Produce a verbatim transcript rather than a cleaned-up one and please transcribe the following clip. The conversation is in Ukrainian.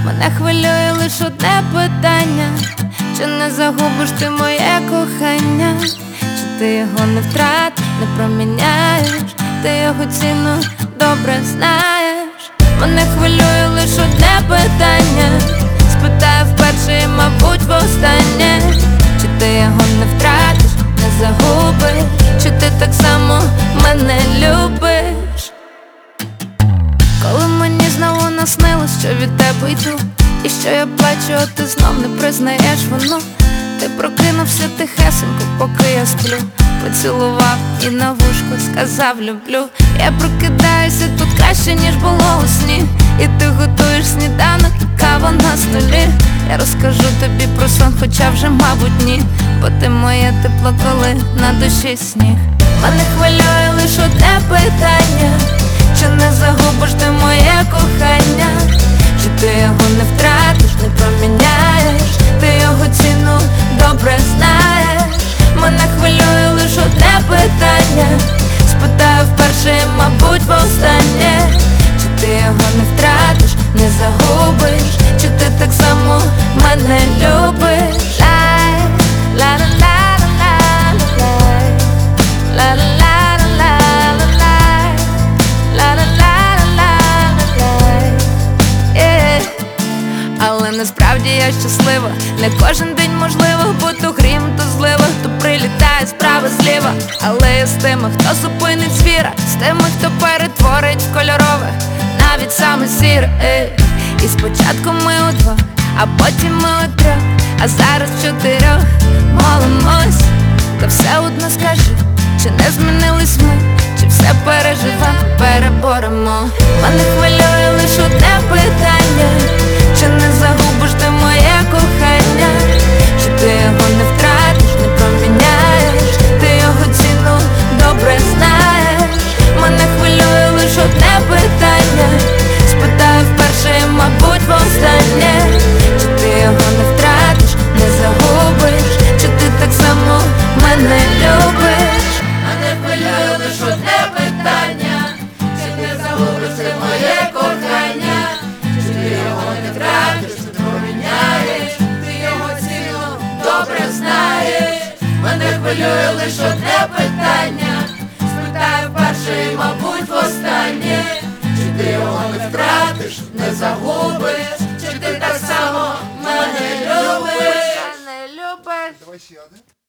Мене хвилює лише одне питання: чи не загубиш ти моє кохання? Чи ти його не втратиш, не проміняєш? Ти його ціну добре знаєш. Мене хвилює лише одне питання, спитаю вперше і, мабуть, востаннє: чи ти його не втратиш, не загубиш? Чи ти так само мене любиш? Коли мені знову наснилось, що від тебе йду, і що я плачу, а ти знов не признаєш воно. Ти прокинувся тихесенько, поки я сплю, поцілував і на вушко сказав люблю. Я прокидаюся тут краще, ніж було у сні, і ти готуєш сніданок і кава на столі. Я розкажу тобі про сон, хоча вже, мабуть, ні, бо ти моє тепло, коли на душі сніг. Мене хвилює лише одне питання: чи не загубиш ти моє кохання? Чи ти його не втратиш, не проміняєш? Ти його ціну добре знаєш. Мене хвилює лише одне питання, спитаю вперше і, мабуть, востаннє: чи ти його не втратиш, не загубиш? Чи ти так само мене любиш? Але насправді я щаслива. Не кожен день можливо, бо то грім, то злива, то прилітає справа зліва. Але я з тими, хто зупинить звіра, з тими, хто перетворить в кольорове, навіть саме сіре. Ей. І спочатку ми удвох, а потім ми утрьох, а зараз в чотирьох молимось. Та все одно скажи, чи не змінились ми, чи все переживемо, переборемо. Мене хвилює лише одне питання: чи не загубиш ти моє кохання? Чи ти його не втратиш, не проміняєш? Ти його ціну добре знаєш. Мене хвилює лише одне питання, спитаю вперше і, мабуть, востаннє: чи ти його не втратиш, не загубиш? Чи ти так само мене любиш? Мене хвилює лише одне питання: чи не загубиш ти моє кохання? Чи ти його не втратиш, не проміняєш? Ти його ціну добре знаєш. Мене хвилює лише одне питання, спитаю вперше і, мабуть, востаннє: чи ти його не втратиш, не загубиш? Чи ти так само мене любиш? Не любиш? Давай ще один.